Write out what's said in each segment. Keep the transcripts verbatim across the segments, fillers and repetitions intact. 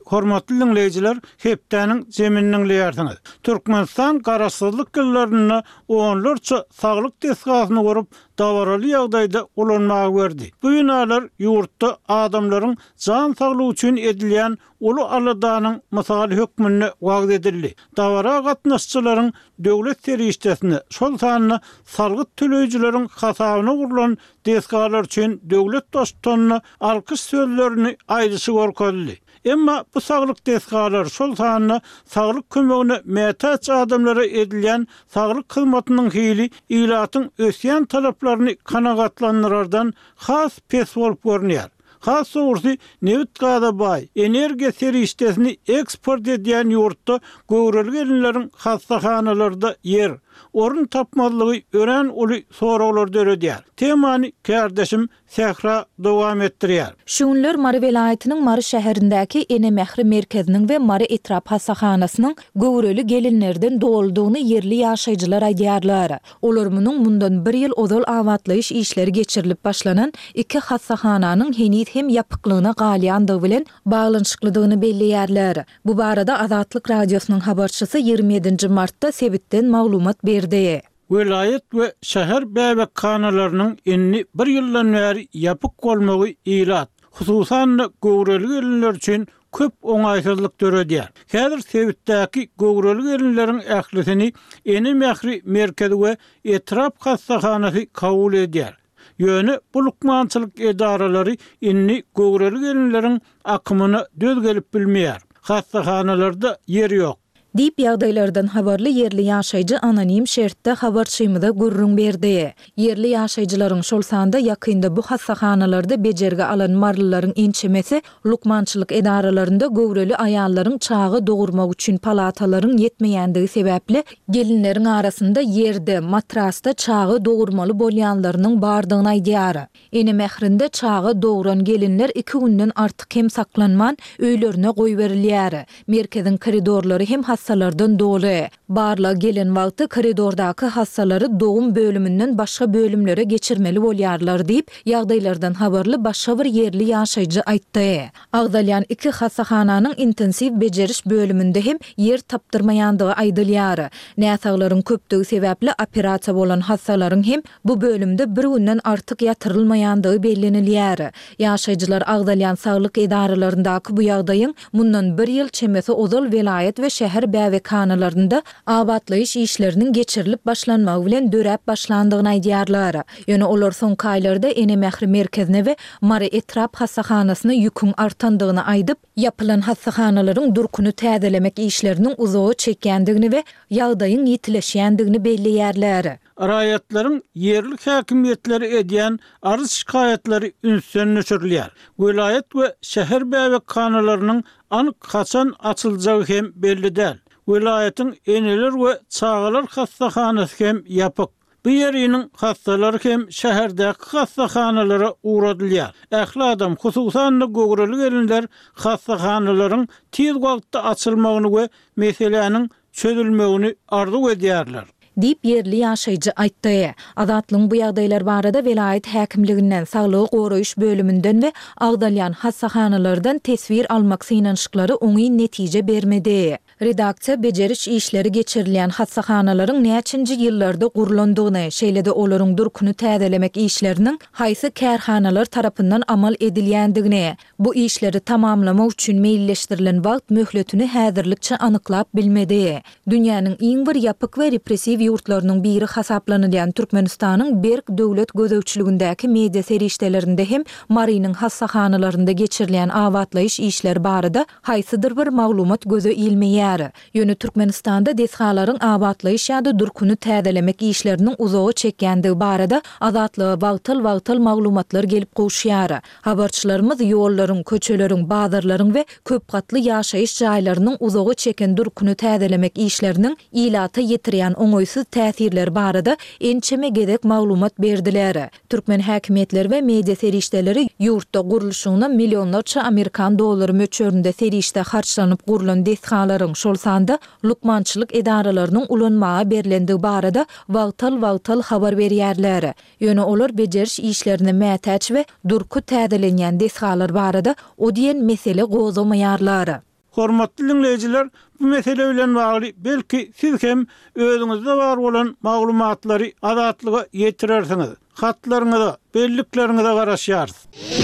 hormatly dinleyijiler, hepdäniň zemininiň leýärsiňiz. Türkmenistan garaşsyzlyk ýyllaryna onlarça saglyk tesgasyny gorup, dawaraly ýagdaýda ulanmagy berdi. Bu binalar ýurtda adamlaryň jan saglygy üçin edilýän uly aladanyň mysaly hökmüne wagt edildi. Dawara gatnaşçylaryň döwlet serişdesini, şol sanyna salgyt töleýijileriň hasabyna gurulan tesgalar üçin döwlet dostlaryna alkyş sözlerini aýdyşy gorkady. Emma bu saglyk tesgalar şol sanyna saglyk kömegine mätäç adamlara edilýän saglyk hyzmatynyň hili ilatyň ösýän talaplaryny kanagatlandyrardan has pes bolup görünýär. Has soursi nevit gada bay, energiya serişdesini eksport edýän ýurtda göwreli gelinleriň hassahanalarda yer, orun tapmalygy ören uly soraglar döredýär. Temany kardeşim Sehra dowam etdirýär. Şunlar Mary welaýatynyň Mary şäherindäki Ene Mehri merkeziniň we Mary etrap hassahanasynyň göwreli gelinlerden doldugyny yerli ýaşaýjylar aýdýarlar. Olar munyň mundan bir ýyl ozal awatlaýyş işleri geçirilip başlanan iki hassahananyň henit hem ýapyklygyna galýandygy bilen baglanyşyklydygyny belleýärler. Bu barada Azatlyk radiosynyň habarçysy ýygrimi ýedinji martda Sebitden maglumat berdi. Vilayet we şäher bäwekhanalarynyň enni bir ýyldan bäri ýapyk bolmagy ilat, hususan göwreli gelinler üçin köp oňaýsyzlyk döredýär. Häzir Sebitdäki göwreli gelinleriň ählisini Ene Mehri merkezi we etrap hassahanasy kabul edýär. Ýöne bu lukmançylyk edaralary enni göwreli gelinleriň akymyny döz gelip bilmeýär. Hassahanalarda yer ýok. Dip ýagdaýlardan habarly yerli ýaşaýjy anonim şertde habarçymyda gurrun berdi. Yerli ýaşaýjylaryň şol sanda ýakynda bu hassahanalarda bejerge alan marlylaryň ençemesi lukmançylyk edaralarynda göwreli aýallaryň çagy dogurmak üçin palatalaryň ýetmeýändigi sebäpli gelinleriň arasynda yerde, matrasta çagy dogurmaly bolýanlarynyň bardygyny aýdýar. Ene Mehrinde çagy doguran gelinler iki günden artyk hem saklanman öýlerine goý berilýär. Merkezin koridorlary hem hassalardan dolu. Barla gelin wagty koridordaky hassalary dogum bölümünden başga bölümlere geçirmeli bolýarlar diýip ýagdaýlardan habarly başga bir yerli ýaşaýjy aýtdy. Agdalyan iki hassahananyň intensiv bejeriş bölümünde hem yer tapdyrmaýandygy aýdylýar. Näsaglaryň köpdigi sebäpli operasiýa bolan hassalaryň hem bu bölümde bir günden artyk ýatyrylmaýandygy bellenilýär. Ýaşaýjylar Agdalyan saglyk edaralaryndaky bu ýagdaýyň mundan bir ýyl çemesi ozal welaýat we şäher bäwekhanalaryna awatlaýyş işleriniň geçirilip başlanmagy bilen döräp başlandygyny aýdýarlar. Ýöne olar soňky aýlarda Ene Mehri merkezine we Mary etrap hassahanasyna ýüküň artandygyny aýdyp, ýapylan hassahanalaryň durkuny täzelemek işleriniň uzagy çekýändigini we ýagdaýyň ýitileşýändigini belleýärler. Raýatlaryň yerli häkimiýetleri edýän arz şikaýetleri ünsön nöşürlýär. Vilayet we şäher bäwekhanalarynyň anyk kaçan açylajagy hem belli däl. Vilayetin eneler we çağalar hassahanasy hem ýapyk. Bu ýeriniň hassalary hem şäherdäki hassahanalara uğradylýar. Ähli adam hususan göwreli gelinler hassahanalaryň tiz wagtda açylmagyny we meseleniň çözülmegini arzu edýärler. Dip yerli ýaşaýjy aýtdy. Azatlyň bu ýagdaýlar barada welaýat häkimliginden saglygy goraýyş bölümünden we Agdalyan hassahanalardan tesvir almak synanşyklary oňy netije bermedi. Redaksiýa bejeriş işleri geçirilen hassahanaların näçinji ýyllarda gurulandygyny, şeýle-de olaryň durkuny täzelemek işleriniň haýsy kärhanalar tarapyndan amal edilýändigini, bu işleri tamamlamak üçin meýilleşdirilen wagt möhletini häzirlikçe anyklap bilmedi. Dünýäniň iň bir ýapyk we repressiw ýurtlarynyň biri hasaplanýan Türkmenistanyň Berk döwlet gözegçiligindäki media serişdelerinde hem Marynyň hassahanalarynda geçirilen awatlaýyş işleri barada haýsydyr bir maglumat göze ilmeýär. Ýöne Türkmenistanda deshalaryň awatlaýyş ýa-da durkuny täzelemek işleriniň uzagy çekýändigi barada azatlyga wagtyl-wagtyl maglumatlar gelip goşýar. Habarçylarymyz ýollaryň, köçeleriň, bazarlaryň we köp gatly ýaşaýyş jaýlarynyň uzagy çeken durkuny täzelemek işleriniň ilata ýetirýän oňoýsuz täsirleri barada ençeme gedek maglumat berdiler. Türkmen häkimetleri we media serişdeleri ýurtda guruluşyna millionlarça Amerikan dollary möçöründe serişde harçlanyp gurulan deshalaryň şol sanda lukmançylyk edaralarynyň ulanmagy berilendigi barada wagtyl-wagtyl habar berýärler. Ýöne olar bejeriş işlerini mätäç we durku täzelenýän deshalar barada o diýen mesele gozamaýarlar. Hormatly dinleyijiler, bu mesele bilen bagly belki siz hem özüňizde bar bolan maglumatlary adatlyga ýetirersiniz. Hatlaryňyza, bellikleriňize garaşýarsyz.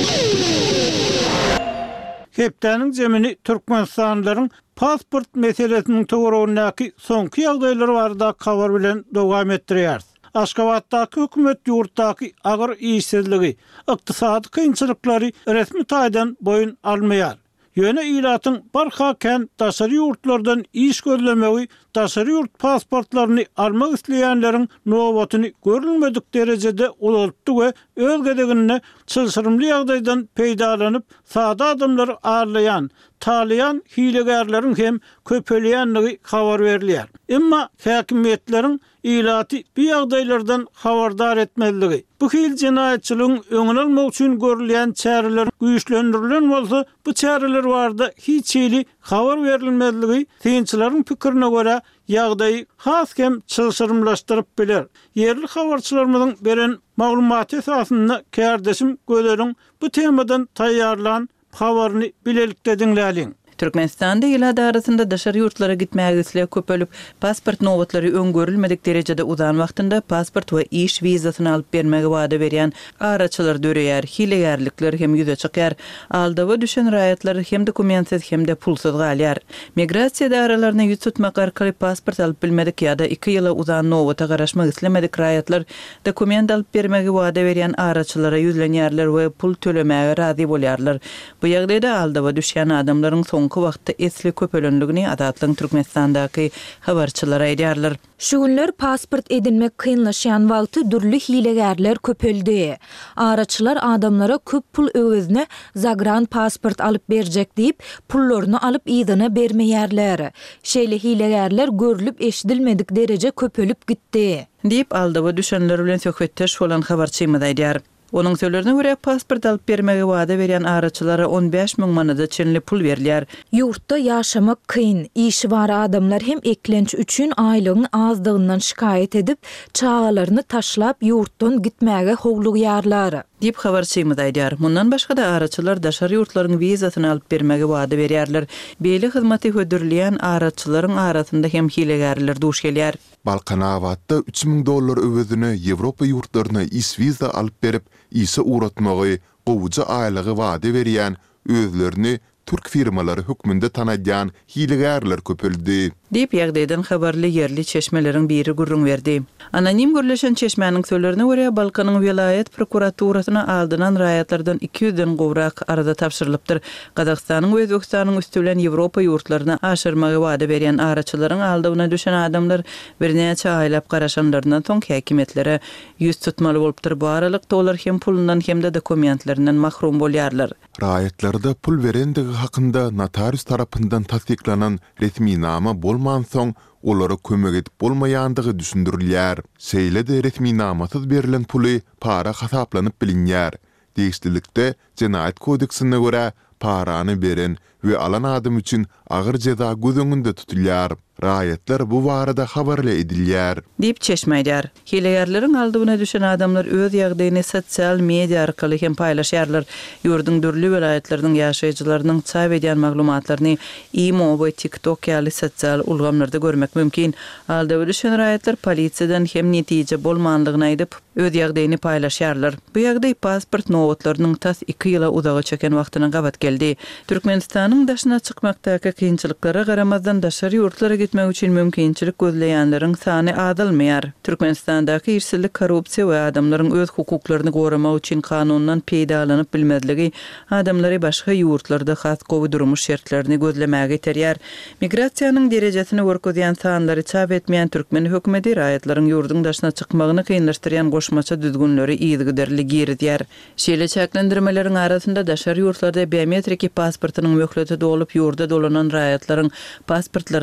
Hepdeniň jemini Türkmenistanlylaryň pasport meselesiniň töweregindäki soňky ýagdaýlary barada habar bilen dowam etdirýär. Aşgabatdaky hökümet ýurtdaky agyr işsizligi, ykdysady kynçylyklary resmi taýdan boyun almaýar. Ýöne ilatyň barha kent daşary ýurtlardan iş gözlemegi, daşary ýurt pasportlaryny almak isleýänleriň nowatyny görülmedik derejede ulaltdy we öz gedegine çylşyrymly ýagdaýdan peýdalanyp sada adamlary arlayan, talayan hilegärleriň hem köpelýänligi habar berilýär. Emma häkimetleriň ilaty bu ýagdaýlardan habardar etmezligi, bu hil jinaýatçylygyň öňüne almak üçin görülýän çäreler güýçlendirilen bolsa, bu çäreler barada hiç hili habar berilmezligi synçylaryň pikirine görä ýagdaýy haskem çylşyrymlaşdyryp biler. Yerli habarçylarymyzyň beren maglumaty esasynda kärdeşim gözleriň bu temadan taýýarlan habaryny bilelikde dinläliň. Türkmenistanda ýylar arasynda daşary ýurtlara gitmäge isle köpelip pasport nowatlary öňgörülmedik derejede uzan wagtynda pasport we iş wizasyny alyp bermegi wada berýän araçylar döreýär, hilegärlikler hem ýüze çykýar. Aldawa düşen raýatlar hem dokumentsiz hem de pulsuz galýar. Migrasiýa daralaryna ýüz tutmak arkaly pasport alyp bilmedik ýa-da iki ýyla uzan nowata garaşmak islemedik raýatlar dokument alyp bermegi wada berýän araçylara ýüzlenýärler we pul tölemäge razy bolýarlar. Bu ýagdaýda aldawa düşen adamlaryň soňky wagtda esli köpelenligini adatlyň Türkmenistandaky habarçylar aýdýarlar. Şu günler pasport edinmek kynlaşýan wagty dürli hilegärler köpeldi. Araçylar adamlara köp pul öwezine zagran pasport alyp berjek diýip pullaryny alyp ýygyna bermeýärler. Şeýle hilegärler görülüp eşidilmedik dereje köpelip gitdi. Diýip aldawa düşenler bilen söhbetdeş bolan habarçymyz aýdýar. Onun sözlerine göre pasport alıp bermegi wada berýän araçylara on beş miň manada çenli pul berilýär. Ýurtda ýaşamak kyn, işi bar adamlar hem eklenç üçin aýlygyň azdygyndan şikayet edip, çağalaryny taşlap ýurtdan gitmäge howlugýarlar. Dip habarçymyz aýdýar. Mundan başga da araçylar daşary ýurtlaryň wizasyny alyp bermegi wada berýärler. Beýle hyzmaty hödürleýän araçylaryň arasynda hem hilegärler duş gelýär. Balkanawatda üç miň dollar öwezine Ýewropa ýurtlaryna iş wiza alyp berip, işe uğratmagy, gowuja aýlygy wada berýän özlerini Türk firmalary hökmünde tanadýan hilegärler köpeldi. Dip ýagdaýdan habarly yerli çeşmeleriň biri gurrun berdi. Anonim görleşen çeşmäniň sözlerine görä Balkanyň vilayet prokuraturasyna aldynan raýatlardan iki ýüzden gowrak arada tapşyrylypdyr. Gazakstanyň we Özbekistanyň üstülen Ýewropa ýurtlaryna aşyrmagy wada berýän araçylaryň aldygyna düşen adamlar birnäçe aýlap garaşanlaryndan soň häkimetlere ýüz tutmaly bolupdyr. Bu aralykda olar hem pulundan hem de dokumentlerinden mahrum bolýarlar. Raýatlarda pul berendigi hakynda notarius tarapyndan tasdiklanan resmi nama bolman soň olara kömek edip bolmaýandygy düşündirilýär. Şeýle-de resmi namasyz berilen puly para hasaplanyp bilinýär. Diýişdilikde Jenaýat kodeksine görä parany beren we alan adam üçin agyr jeza gözüňünde tutulýar. Raýatlar bu barada habarla edilýär. Diýip çeşmeýär. Hilegärleriň aldygyna düşen adamlar öz ýagdaýyny sosial media arkaly hem paýlaşýarlar. Ýurdun dürli welaýatlarynyň ýaşaýjylarynyň çap edýän maglumatlaryny imo we TikTok ýaly sosial ulgamlarda görmek mümkin. Aldygy düşen raýatlar polisiýadan hem netije bolmanlygyny aýdyp öz ýagdaýyny paýlaşýarlar. Bu ýagdaý pasport nowatlarynyň tas iki ýyla uzaga çeken wagtyna gabat geldi. Türkmenistanyň daşyna çykmakdaky kynçylyklara garamazdan daşary ýurtlara gitmek üçin mümkinçilik gözleýänleriň sany azalmaýar. Türkmenistandaky irsilik korrupsiýa we adamlaryň öz hukuklaryny goramak üçin kanundan peýdalanyp bilmezligi adamlary başga ýurtlarda has gowy durmuş şertlerini gözlemäge terýär. Migrasiýanyň derejesini görkezýän sanlary çap etmeýän türkmen hökümeti raýatlaryň ýurdun daşyna çykmagyny kynlaşdyrýan goşmaça düzgünleri ýygyderli girdýär. Şeýle çäklendirmeleriň arasynda daşary ýurtlarda biometrik pasportynyň möhleti dolup ýurda dolanan raýatlaryň pasportlarynyň möhleti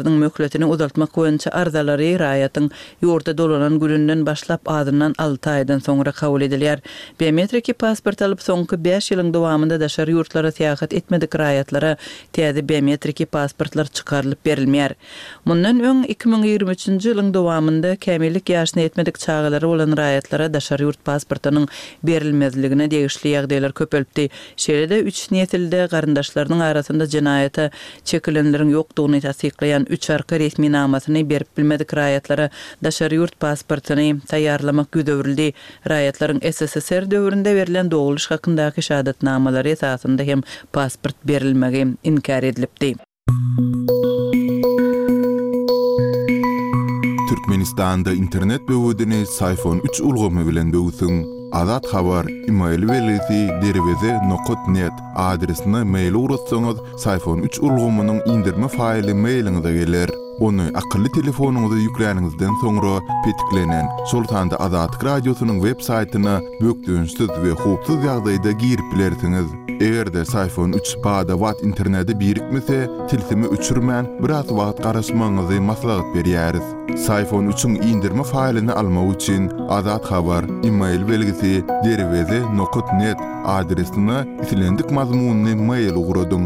möhletini uzaltmak boýunça arzalary raýatyň ýurda dolanan gününden başlap adından altı aýdan soňra kabul edilýär. Biometrik pasport alyp soňky beş ýylyň dowamında daşary ýurtlara seýahat etmedik raýatlara täze biometrik pasportlar çykarylyp berilmeýär. Mundan öň iki bin ýygrimi üçinji ýylyň dowamında kämillik ýaşyna etmedik çağalary bolan raýatlara daşary ýurt pasportynyň berilmezligine degişli ýagdaýlar köpelipdi. Şeýle-de üç nesilde garyndaşlarynyň arasynda jenaýata çekilenleriň ýokdugyny tasdiklaýan üç arka resmi namasyny berip bilmedik raýatlara daşary ýurt pasportyny taýýarlamak güdöwrildi. Raýatlaryň S S S R döwründe berilen doguluş hakyndaky şahadatnamalary esasynda hem pasport berilmegi inkar edilipdi. Türkmenistanda internet böwüdini Sayfon üç ulgamy bilen böwüsüň. Azat habar email welisi derweze nokta net adresine mail uratsaňyz Sayfon üç ulgamynyň indirme faýly mailiňize geler. Onu akıllı telefonuňyza ýüklenýäningizden soňra petiklenen Sultanda Azatlyk radiosynyň web saýtyna bökdüňsiz we hupsuz ýagdaýda girip bilersiňiz. Egerde Sayfon üç bada wat interneti birikmese, tilsimi üçürmän biraz wagt garaşmaňyzy maslahat berýäris. Sayfon üçüň indirme faýlyny almak üçin Azat habar email belgisi derweze nokta net adresine isilendik mazmunyny mail ugradyň.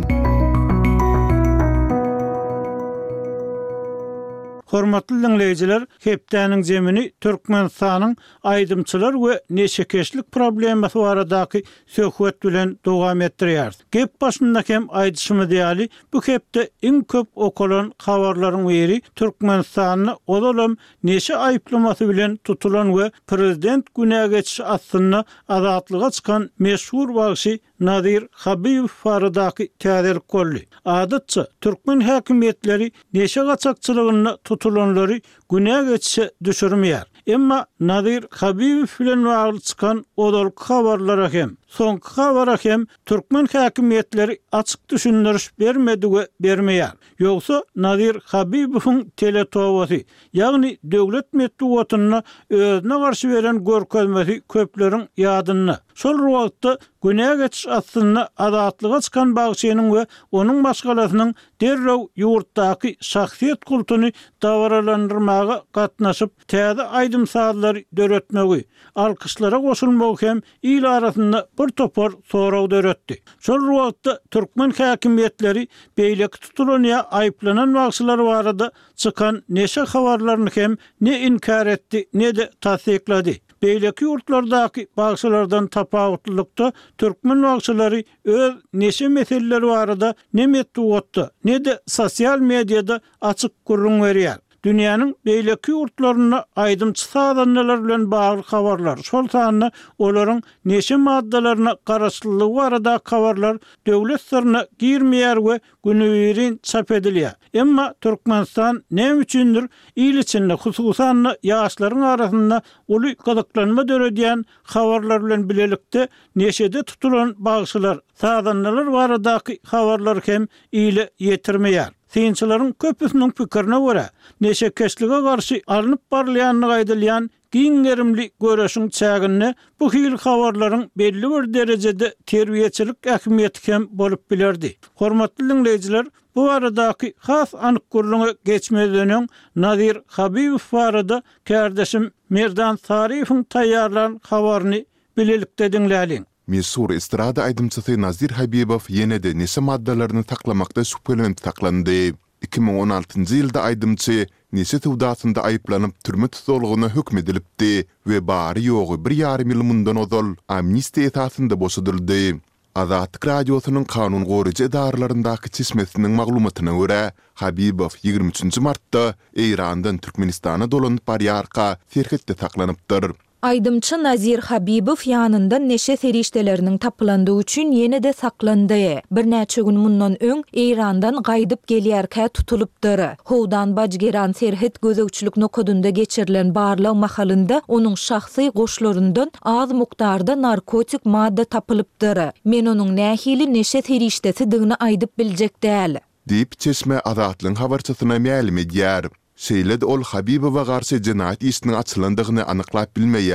Hormatly dinleyijiler, hepdäniň jemini Türkmenistanyň aýdymçylar we neşekeşlik problemasy baradaky söhbet bilen dowam etdirýär. Gep başyndaky hem aýdyşymy diýäli, bu hepde iň köp okulan habarlaryň biri Türkmenistanyny odalam neşe aýplamasy bilen tutulan we prezident günä geçiş aslynda azatlyga çykan meşhur bagşy Nadir Habibow baradaky täzelik boldy. Adatça Türkmen häkimetleri neşe gaçakçylygyny tutulanlary günä geçişe düşürmeýär. Emma Nadir Habibow bilen bagly çykan odalyk habarlara hem soňky habara hem Türkmen häkimetleri açyk düşündiriş bermedi we bermeýär. Ýogsa Nadir Habibowyň teletowasy, ýagny döwlet medeniýetine özüne garşy beren görkezmesi köpleriň ýadynda. Şol wagtda günä geçiş aslynda azatlyga çykan bagşynyň we onuň başgalasynyň derrew ýurtdaky şahsiýet kultuny dawaralandyrmaga gatnaşyp täze aýdymsazlar döretmegi, alkyşlara goşulmak hem il arasynda bir topar soraw döretdi. Şol wagtda Türkmen häkimetleri beýleki tutulanyň aýplanan wagtlar barada çykan neşe habarlaryny hem ne inkar etdi, ne de tasdiklady. Beýleki ýurtlardaky bagşylardan tapawutlykda Türkmen bagşylary öz neşe meseleleri barada ne metduatda, ne de sosial mediada açyk gurrun berýär. Dünýäniň beýleki ýurtlaryna aýdymçy sadanlar bilen bagly habarlar. Şol sanyny olaryň neşe maddalaryna garaşlylygy barada habarlar döwlet sırryna girmeýär we günüberin çap edilýär. Emma Türkmenistan näme üçindir il içinde hususan ýaşlaryň arasynda uly gazaklanma döredýän habarlar bilen bilelikde neşede tutulan bagşylar sadanlar baradaky habarlar hem ile ýetirmeýär. Synçylaryň köpüsiniň pikirine görä, neşekeşlige garşy alınıp barlaýanyny aýdylýan giňerimli göreşiň çägini bu hil habarlaryň belli bir derejede terbiýeçilik ähmiýeti hem bolup bilerdi. Hormatly dinleyijiler, bu aradaky has anyk gurruna geçmeden Nadir Habibow barada kardeşim Merdan Sarifowyň taýýarlanan habaryny bilelikde dinläliň. Meşhur estrada aýdymçysy Nadir Habibow ýene-de neşe maddalaryny taklamakda şüphelenip taklandy. iki bin on altynjy ýylda aýdymçy neşe tewdasynda aýyplanyp türme tutulgyna hökm edilipdi we bary ýogy bir ýarym ýyl mundan ozal amnistiýa esasynda boşadyldy. Azatlyk radiosynyň kanun goraýjy edarlaryndaky çeşmesiniň maglumatyna görä, Habibow ýygrimi üçinji martda Eýrandan Türkmenistana dolanyp barýarka serhetde taklanypdyr. Aydımçı Nazir Habibow ýanynda neşe serişdeleriniň tapylandygy üçin ýene-de saklandy. Bir näçe gün mundan öň Eýrandan gaýdyp gelýärkä tutulupdyr. Howdan bajgeran serhet gözegçilik nokadynda geçirilen barlyk mahalynda onuň şahsy goşlaryndan az mukdarda narkotik madda tapylypdyr. Men onuň nähili neşe serişdesi diňini aýdyp biljek däl. Diýip çeşme Azatlyň habarçysyna ma'lum edýär. Şeýle ol Habibow'a garşy jenaýat işiniň açylandygyny anyklap bilmeýär.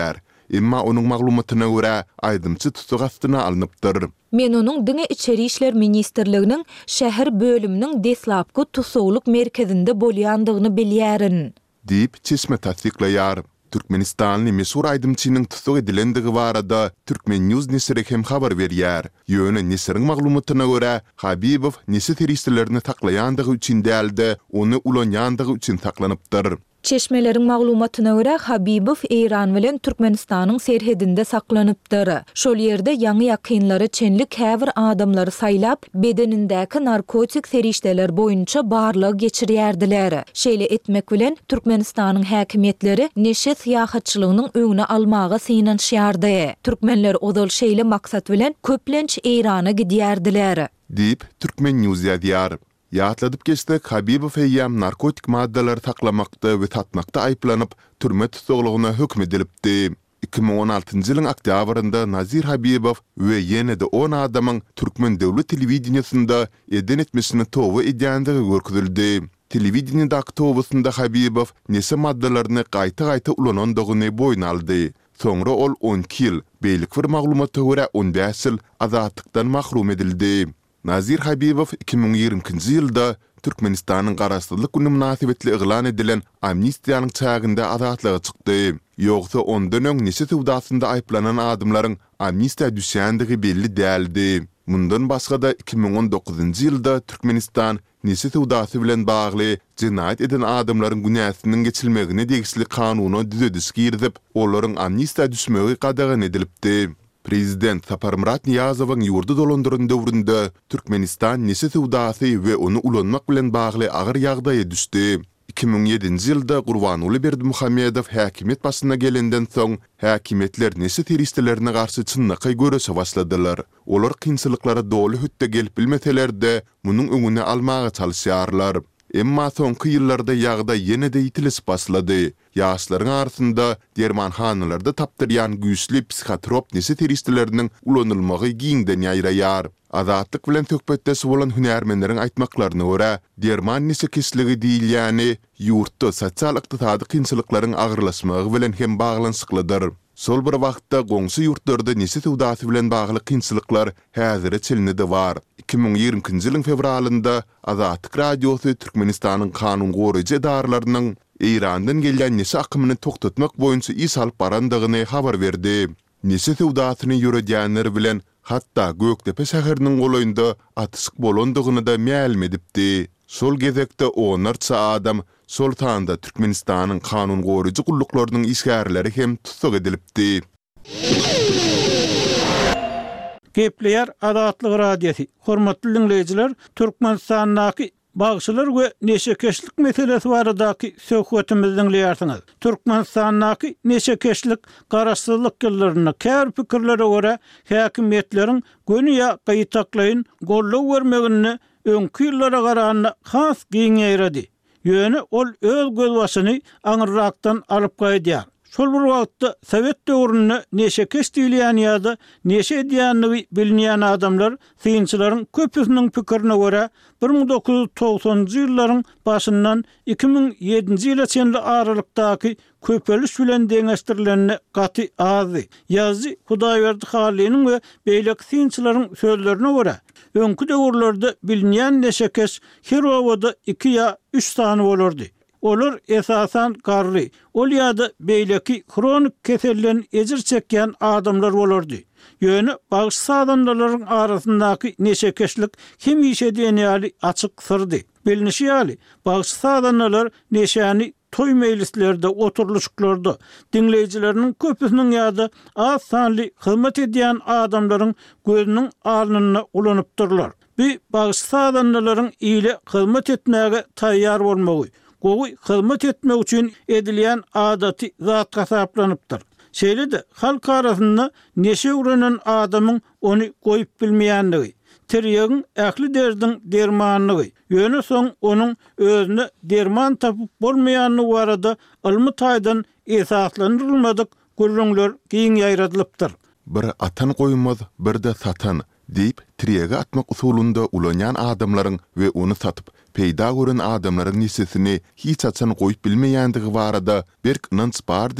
emma onun maglumatyna görä aýdymçy tutuk astyna alınıpdyr. Men onun Diňe İçeri işler ministrliginiň şäher bölüminiň deslapky tusugluk merkezinde bolýandygyny bilýärin. Diýip çeşme tasdiklaýar. Türkmenistanly meşhur aýdymçynyň tutuk edilendigi barada Türkmen News nesiri hem habar berýär. Ýöne nesiriň maglumatyna görä Habibow nesi teristlerini taklaýandygy üçin däldi, ony ulanýandygy üçin taklanypdyr. Çeşmelerin maglumatyna görä Habibow Eýran bilen Türkmenistanyň serhedinde saklanypdyr. Şol ýerde ýangy ýakynlary çenlik häzir adamlary saýlap, bedenindäki narkotik serişdeler boýunça barlygy geçirýärdiler. Şeýle etmek bilen Türkmenistanyň häkimetleri neşe syýahatçylygynyň öňüne almaga synanýardy. Türkmenler odal şeýle maksat bilen köplenç Eýrana gidýärdiler. Diýip Türkmen News ýazýar. Ýatladyp geçdik Habibow eýam narkotik maddalar taklamakda we tatmakda aýplanyp türme tutuglygyna hökm edilipdi. iki bin on altyncy ýylyň oktýabrynda Nazir Habibow we ýene-de on adamyň Türkmen döwlet telewizionyasynda eden etmesini towa edýänligi görkezildi. Telewizionyadaky towasynda Habibow nese maddalaryny gaýta-gaýta ulanandygyny boýna aldy. Soňra ol on ýyl beýlik bir maglumaty görä on beş ýyl azatlykdan mahrum edildi. Nazir Habibow iki bin ýigrimkinji ýylda Türkmenistanyň garaşdyrlyk güni münasibetli eglan edilen amnistiýanyň çagynda azatlyga çykdy. Ýogsa ondan öň nese sowdasynda aýplanan adamlaryň amnistiýa düşýändigi belli däldi. Mundan başga-da iki bin on dokuzynjy ýylda Türkmenistan nese sowdasy bilen bagly jinayet eden adamlaryň günäsiniň geçilmegine degisli kanuny düzediş girdip, olaryň amnistiýa düşmegi qadağan edilipdi. Prezident Saparmurat Niyazowyň ýurdu dolandyran döwründe Türkmenistan nese sowdasy we onu ulanmak bilen bagly agyr ýagdaýa düşdi. iki bin ýedinji ýylda Gurbanuly Berdimuhammedow häkimet başyna gelenden soň häkimetler nese teristlerini garşy çynnaky görüşe başladylar. Olar kynçylyklara doly hütte gelip bilmeseler-de munyň öňüne almaga çalyşýarlar. Emma soňky ýyllarda ýagda ýene-de ýitilis başlady. Ýaşlaryň arasynda dermanhanalarda tapdyrýan güýçli psihotrop nese teristleriniň ulanylmagy giňden ýaýraýar. Azatlyk bilen tökbetdesi bolan hünärmenleriň aýtmaklaryna görä, derman nese kesligi diýilýäni ýurtda sosial ykdysady kynçylyklaryň agyrlaşmagy bilen hem baglanşyklydyr. Sol bir wagtda goňşy ýurtlarda nese sowdasy bilen bagly kynçylyklar häzire çelinidi bar. iki bin ýigrimkinji ýylyň fevralynda Azatlyk radiosy Türkmenistanyň kanun goraýjy edaralarynyň Eýrandan gelýän nese akymyny toktatmak boýunça iş alyp barandygyny habar berdi. Nese sowdasyny ýöredýänler bilen hatta Göktepe şäheriniň golaýynda atyşyk bolandygyny da ma'lum edipdi. Sol gezekde onlarça adam sol tanda Türkmenistanyň kanun goraýjy gulluklarının işgärleri hem tutuk edilipdi. Gepleýär Azatlyk radiosi. Hormatly dinleýijiler, Türkmenistanyň bagşylar we neşekeşlik meselesi baradaky söhbetimizi dinleýärsiňiz. Türkmenistanyň neşekeşlik garaşdyrlyk ýyllaryna kär pikirlere görä häkimetleriň göniýa gaýtaklaýyn gollaw bermegini öňkü ýyllara garanyna has giňeýredi. Ýöne ol öz göz başyny aňyrrakdan alyp gaýdýar. Şol bir wagtda Sowet döwründe neşekeş diýilýän ýa-da neşe edýänligi bilinýän adamlar synçylaryň köpüsiniň pikirine görä bir ming dokuz ýüz togsanjy ýyllaryň başyndan iki bin ýedinji ýyla çenli aralykdaky köpeliş bilen deňeşdirilenine gaty azy. Ýazy Hudaýberdi Halynyň we beýlek synçylaryň sözlerine görä öňkü döwürlerde bilinýän neşekeş her wagtda iki ýa üç sany bolardy. Olar esasan garry, ol ýa-da beýleki kronik keselden ejir çekýän adamlar bolardy. Ýöne bagşy adamlaryň arasyndaky neşekeşlik kim iş edýäni açyk syrdy. Bilinýär, bagşy adamlar neşäni toy mejlislerde, oturluşyklarda dinleýijileriniň köpüsiniň ýa-da az sanly hyzmat edýän adamlaryň gözüniň alnyna ulanypdyrlar. Bu bagşy adamlaryň ýyly hyzmat etmäge taýýar bolmagy, gowy hyzmat etmek üçin edilýän adaty zat gasaplanypdyr. Şeýle-de halk arasynda neşe uranan adamyň ony goýup bilmeýändigi, tirýegiň ähli derdiň dermanlygy, ýöne soň onuň özüne derman tapyp bolmaýanyny barada ilmi taýdan esaslandyrylmadyk gurrunlar giň ýaýradylypdyr. Bir atan goýmaz, bir de satan diýip tirýege atmak usulunda ulanýan adamlaryň we onu satyp peýda gören adamlaryň nesesini hiç açan goýup bilmeýändigi barada berk ynanç bardy diýip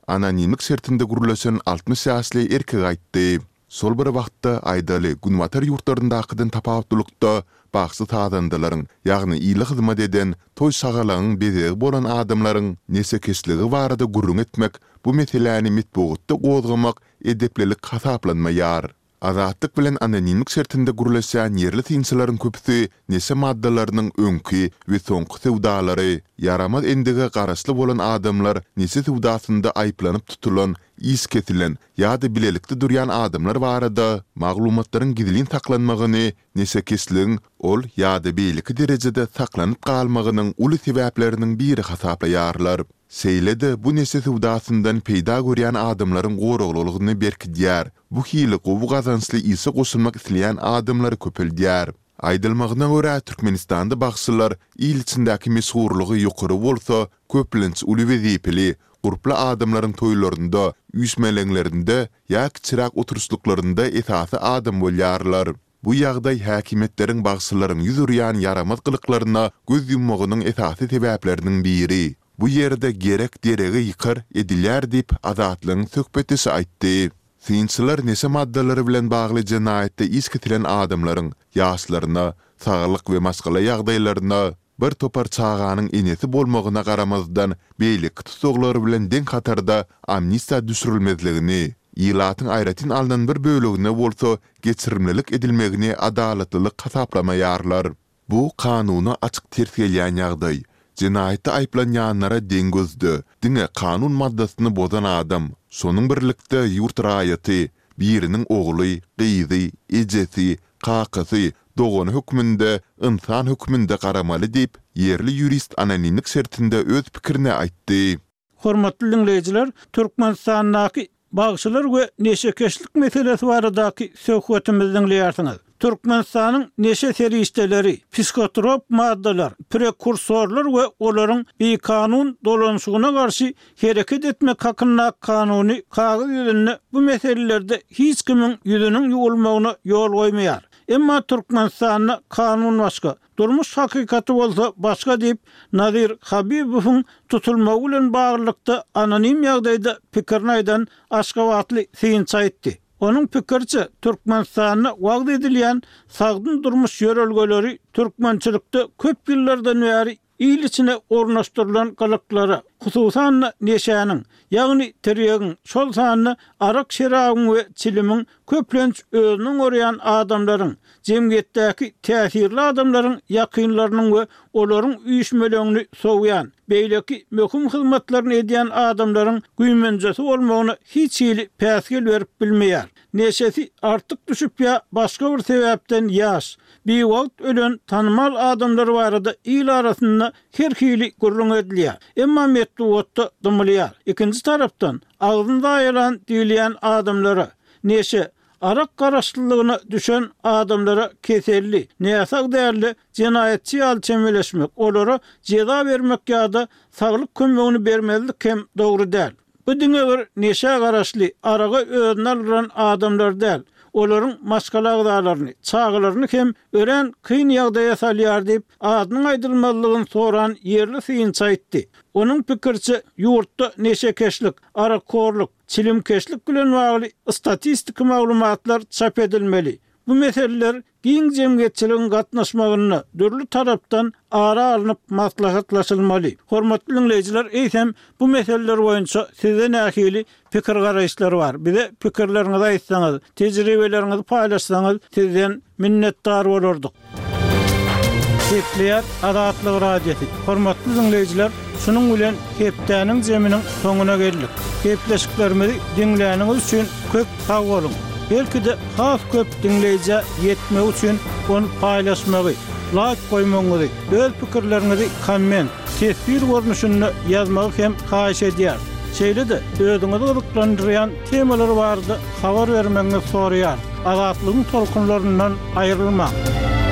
anonimlik sertinde gurulasan altmış ýaşly erkek aýtdy. Sol bir wagtda aýdaly Gunwatar ýurtlaryndakydan tapawutlukda baksy tadandylaryň, ýagny ýyly hyzmat eden toy sagalagyň bezegi bolan adamlaryň nesekesligi barada gurrun etmek, bu meseleni mitbugatda gozgamak edeplelik hasaplanmaýar. Azatlyk bilen anonimlik sertinde gurulasan yerli tinçilaryň köpüsi nese maddalarynyň öňki we soňky sewdalary, yaramaz endige garasly bolan adamlar nese sewdasynda aýplanyp tutulan, is ketilen ýa-da bilelikde durýan adamlar barada maglumatlaryň gizlin saklanmagyny, nese kesliň ol ýa-da beýleki derejede saklanyp galmagynyň uly sebäpleriniň biri hasaplaýarlar. Seylede bu nese sewdasyndan peýda görýän adamlaryň goraglygyny berkidýär. Bu hili gowy gazansly ise goşulmak isleýän adamlar köpeldiýär. Aýdylmagyna görä Türkmenistanda bagsylar il içindäki meşhurlygy ýokary bolsa, köplenç uly wezipeli gurpla adamlaryň toýlarynda, üýsmelerinde ýa kiçirak oturuşluklarynda esasy adam bolýarlar. Bu ýagdaý häkimetleriň bagsylaryň ýüzürýän yaramaz gylyklaryna göz yummagynyň esasy sebäpleriniň biri. Bu yerde gerek deregi yıkar edilýär dip Azatlyň söhbetisi aýtdy. Sinçiler nese maddalary bilen bagly jenaýetde is ketilen adamlaryň ýaşlaryna, saglyk we maskala ýagdaýlaryna bir topar çağanyň enesi bolmagyna garamazdan beýlik tutuklary bilen deň hatarda amnistiýa düşürilmezligini, ýylatyň aýratyn alynan bir bölügine bolsa geçirimlilik edilmegini adalatlylyk hasaplamaýarlar. Bu kanuny açyk ters gelýän ýagdaý. Jenaýetde aýplanýanlara deň gözdi. Diňe kanun maddasyny bozan adam, şonuň birlikde ýurt raýaty, biriniň ogly, gyzy, ejesi, kakasy, dogany hükmünde, insan hükmünde garamaly dip, yerli jurist anonimlik sertinde öz pikirini aýtdy. Hormatly dinleýijiler, Türkmenistanyň bagşylar we neşekeşlik meselesi baradaky söhbetimizi dinleýärsiňiz. Türkmenistanyň neşe serişdeleri, psikotrop maddalar, prekursorlar we olaryň beýkanun dolanşygyna garşy hereket etmek hakynda kanuny kagyz ýüzünde bu meselelerde hiç kimiň ýüzüniň ýuwulmagyna ýol goýmaýar. Emma Türkmenistanyň kanun başga, durmuş hakykaty bolsa başga diýip Nazir Habibowyň tutulmagy bilen baglykda anonim ýagdaýda pikirini aýdan Aşgabatly Sinç aýtdy. Onun pikirçe Türkmenistanyna wagt edilýän sagdyn durmuş ýörelgeleri türkmençilikde köp ýyllardan bäri il içine ornaşdyrylan galaklara, hususan neşäniň, ýagny terýegiň şol sanyny arak şerabyň we çilimiň köplenç özüniň orýan adamlaryň, jemgyýetdäki täsirli adamlaryň ýakynlarynyň we olaryň üýşmelerini sowýan, beýleki möhüm hyzmatlaryny edýän adamlaryň güýmenjesi bolmagyny hiç ýyly päsgel berip bilmeýär. Neşesi artık düşüp ya başka bir sebäpden ýaş, bir wagt ölen tanmal adamlar barada il arasynda herhili gurrun edilýär. Emma metduatda dymylýar. Ikinji tarapdan agzynda aýalan diýilýän adamlara, neşe arak garaşlygyna düşen adamlara keselli, näsag därli jenaýetçi ýaly çemeleşmek, olara jeza bermek ýa-da saglyk kömegini bermezlik hem dogry däl. Bu diňe bir neşe garaşly, araga özüne alynan adamlar däl. Olaryň maşgalaglaryny, çağlaryny hem ören kyn ýagdaýa salýar diýip adynyň aýdylmalygyny soran yerli Sinç aýtdy. Onun pikirçe ýurtda neşekeşlik, arakorluk, çilimkeşlik bilen bagly statistik maglumatlar çap edilmeli. Bu meseleler giň jemgyýetçiligiň gatnaşmagyny dürli tarapdan ara alınıp maslahatlaşylmaly. Hormatly dinleýijiler, eýsem bu meseleler boýunça size nähili pikir garaýşlary bar. Bize pikirleriňizi aýtsaňyz, tejribelerinizi paýlaşsaňyz sizden minnetdar bolardyk. Sepleýär Azatlyk radiosi. Hormatly dinleýijiler, şunuň bilen hepdäniň jeminiň soňuna geldik. Hepleşiklerimizi dinleýäniňiz üçin köp sag bolun. Belki de has köp dinleyici yetmek üçün onu paylaşmagy, like koymagy, öz pikirlerinizi komment, tesbir görnüşünde yazmagy hem haýyş edýär. Şeýle de özüňizi gyzyklandyrýan temalar bardy, habar bermeňizi soraýar. Azatlygyň tolkunlaryndan aýrylmak.